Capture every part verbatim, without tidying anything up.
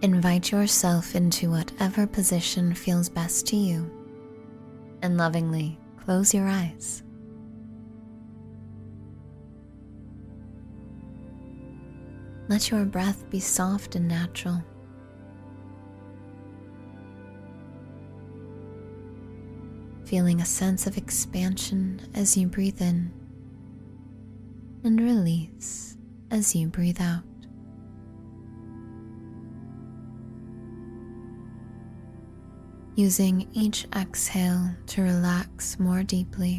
Invite yourself into whatever position feels best to you, and lovingly close your eyes. Let your breath be soft and natural. Feeling a sense of expansion as you breathe in, and release as you breathe out. Using each exhale to relax more deeply,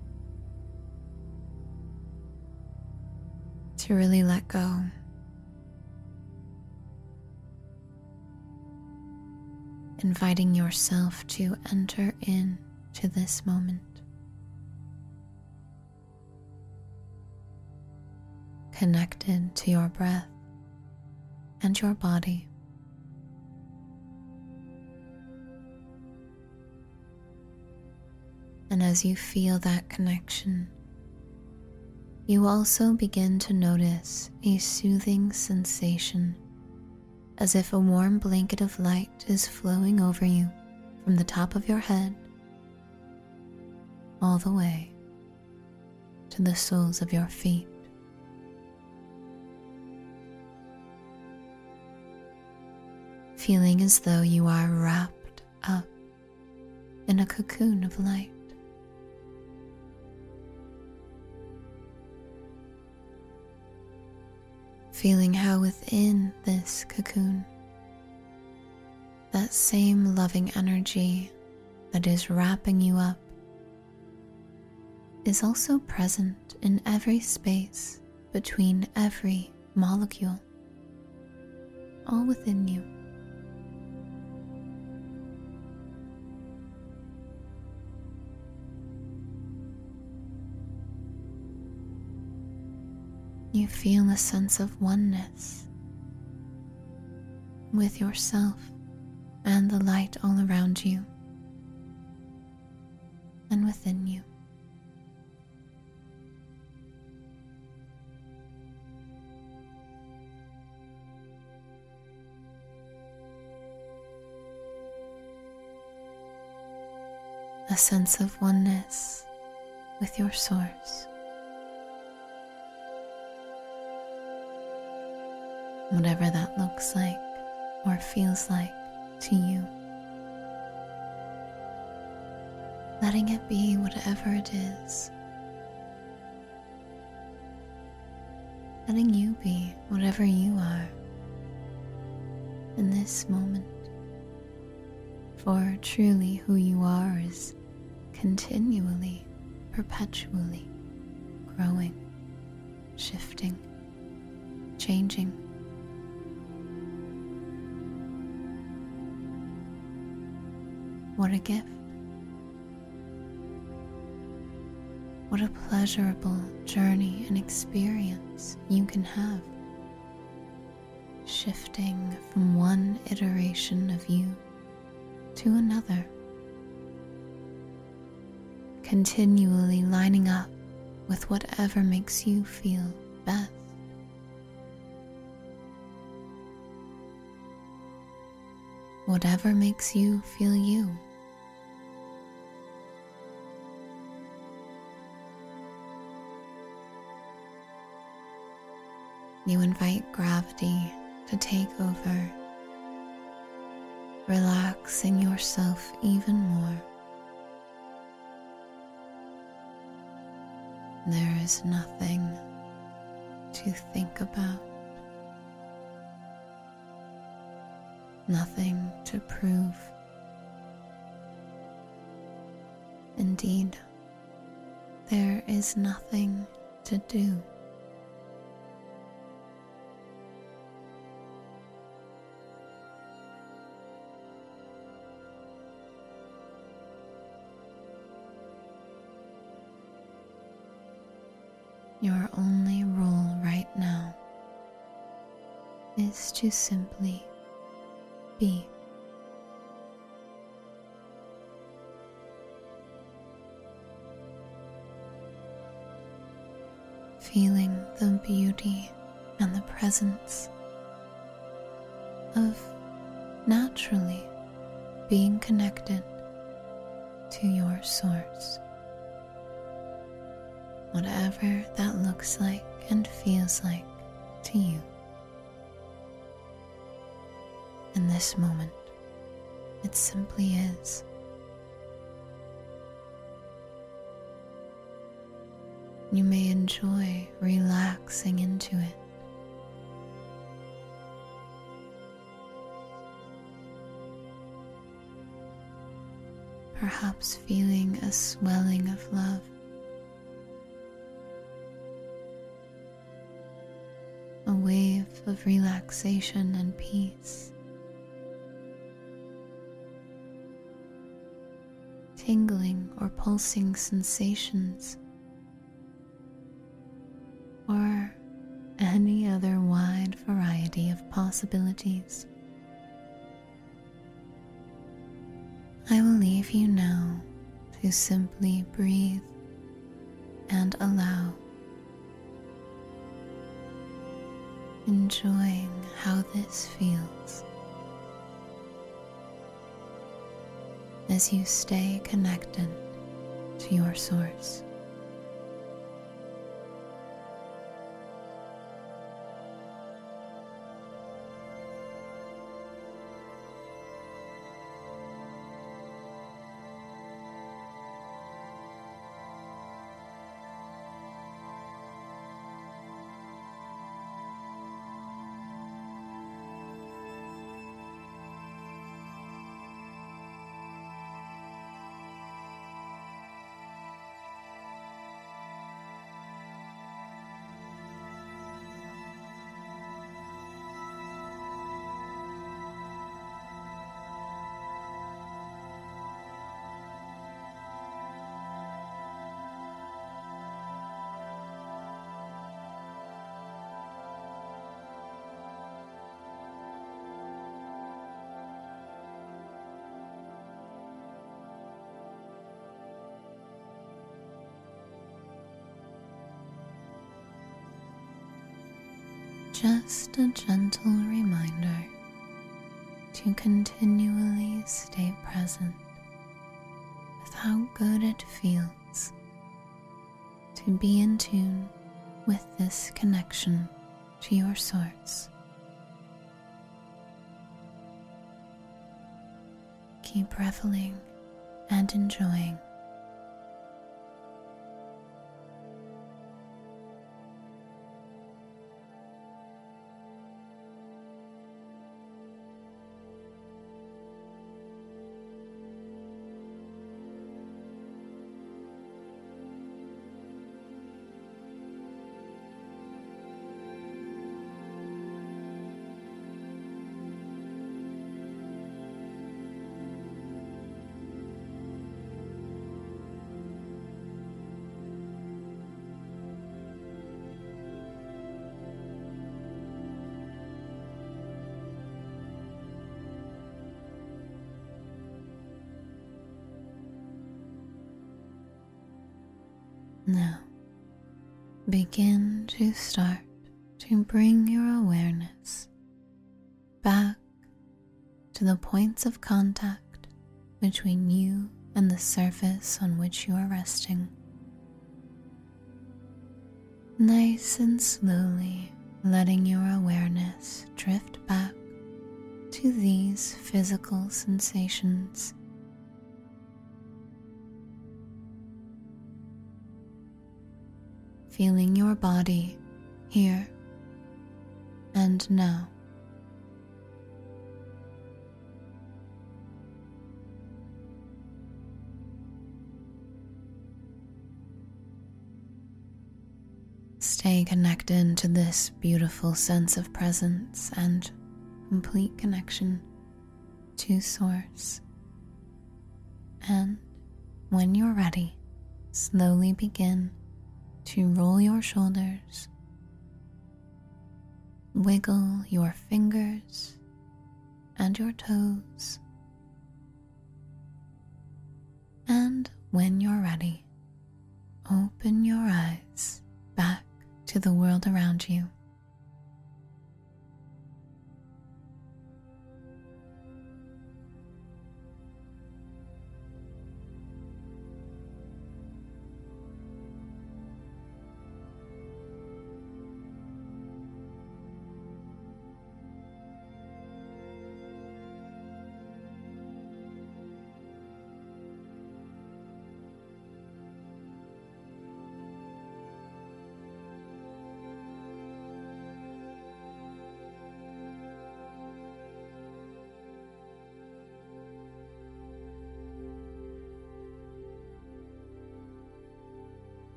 to really let go. Inviting yourself to enter in to this moment. Connected to your breath and your body. And as you feel that connection, you also begin to notice a soothing sensation, as if a warm blanket of light is flowing over you from the top of your head all the way to the soles of your feet. Feeling as though you are wrapped up in a cocoon of light. Feeling how within this cocoon, that same loving energy that is wrapping you up is also present in every space between every molecule, all within you. You feel a sense of oneness with yourself and the light all around you and within you. A sense of oneness with your source. Whatever that looks like or feels like to you. Letting it be whatever it is. Letting you be whatever you are in this moment. For truly who you are is continually, perpetually growing, shifting, changing. What a gift. What a pleasurable journey and experience you can have, shifting from one iteration of you to another, continually lining up with whatever makes you feel best. Whatever makes you feel you. You invite gravity to take over, relaxing yourself even more. There is nothing to think about, nothing to prove. Indeed, there is nothing to do. Your only role right now is to simply be. Feeling the beauty and the presence of naturally being connected to your source, whatever that looks like and feels like to you. In this moment, it simply is. You may enjoy relaxing into it. Perhaps feeling a swelling of love, a wave of relaxation and peace, tingling or pulsing sensations, or any other wide variety of possibilities. I will leave you now to simply breathe and allow, enjoying how this feels as you stay connected to your source. Just a gentle reminder to continually stay present with how good it feels to be in tune with this connection to your source. Keep reveling and enjoying. Now, begin to start to bring your awareness back to the points of contact between you and the surface on which you are resting. Nice and slowly letting your awareness drift back to these physical sensations. Feeling your body here and now. Stay connected to this beautiful sense of presence and complete connection to Source. And when you're ready, slowly begin to roll your shoulders, wiggle your fingers and your toes, and when you're ready, open your eyes back to the world around you.